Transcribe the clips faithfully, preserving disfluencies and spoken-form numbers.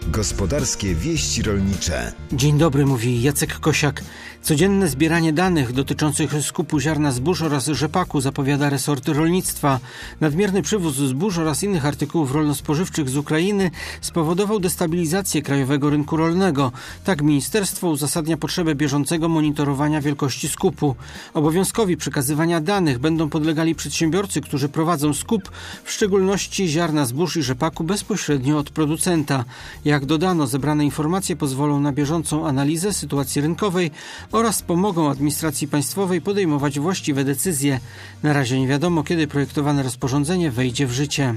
Gospodarskie wieści rolnicze. Dzień dobry, mówi Jacek Kosiak. Codzienne zbieranie danych dotyczących skupu ziarna zbóż oraz rzepaku zapowiada resort rolnictwa. Nadmierny przywóz zbóż oraz innych artykułów rolno-spożywczych z Ukrainy spowodował destabilizację krajowego rynku rolnego. Tak ministerstwo uzasadnia potrzebę bieżącego monitorowania wielkości skupu. Obowiązkowi przekazywania danych będą podlegali przedsiębiorcy, którzy prowadzą skup, w szczególności ziarna zbóż i rzepaku bezpośrednio od producenta. Jak dodano, zebrane informacje pozwolą na bieżącą analizę sytuacji rynkowej oraz pomogą administracji państwowej podejmować właściwe decyzje. Na razie nie wiadomo, kiedy projektowane rozporządzenie wejdzie w życie.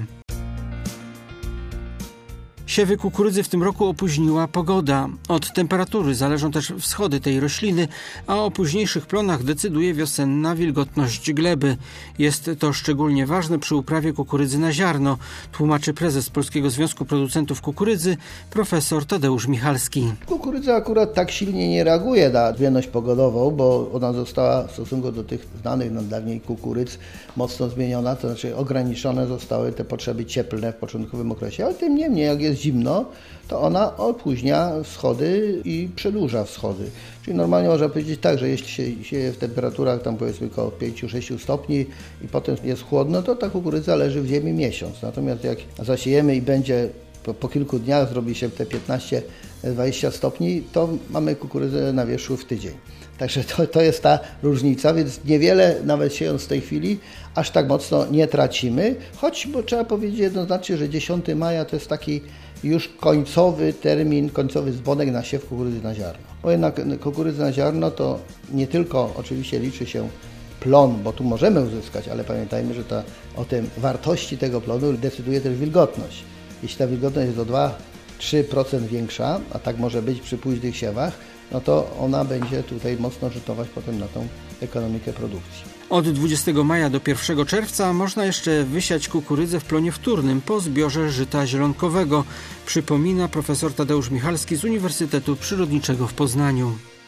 Siewy kukurydzy w tym roku opóźniła pogoda. Od temperatury zależą też wschody tej rośliny, a o późniejszych plonach decyduje wiosenna wilgotność gleby. Jest to szczególnie ważne przy uprawie kukurydzy na ziarno, tłumaczy prezes Polskiego Związku Producentów Kukurydzy, profesor Tadeusz Michalski. Kukurydza akurat tak silnie nie reaguje na zmienność pogodową, bo ona została w stosunku do tych znanych nam dawniej kukurydz mocno zmieniona, to znaczy ograniczone zostały te potrzeby cieplne w początkowym okresie, ale tym niemniej, jak jest zimno, to ona opóźnia wschody i przedłuża wschody. Czyli normalnie można powiedzieć tak, że jeśli się sieje w temperaturach tam powiedzmy około pięć sześć stopni i potem jest chłodno, to ta kukurydza leży w ziemi miesiąc. Natomiast jak zasiejemy i będzie po, po kilku dniach zrobi się te piętnaście dwadzieścia stopni, to mamy kukurydzę na wierzchu w tydzień. Także to, to jest ta różnica, więc niewiele nawet siejąc w tej chwili aż tak mocno nie tracimy, choć bo trzeba powiedzieć jednoznacznie, że dziesiątego maja to jest taki już końcowy termin, końcowy dzwonek na siew kukurydzy na ziarno. Bo jednak kukurydza na ziarno to nie tylko oczywiście liczy się plon, bo tu możemy uzyskać, ale pamiętajmy, że ta, o tym wartości tego plonu decyduje też wilgotność. Jeśli ta wilgotność jest o dwa do trzech procent większa, a tak może być przy późnych siewach, no to ona będzie tutaj mocno rzutować potem na tą ekonomikę produkcji. Od dwudziestego maja do pierwszego czerwca można jeszcze wysiać kukurydzę w plonie wtórnym po zbiorze żyta zielonkowego, przypomina profesor Tadeusz Michalski z Uniwersytetu Przyrodniczego w Poznaniu.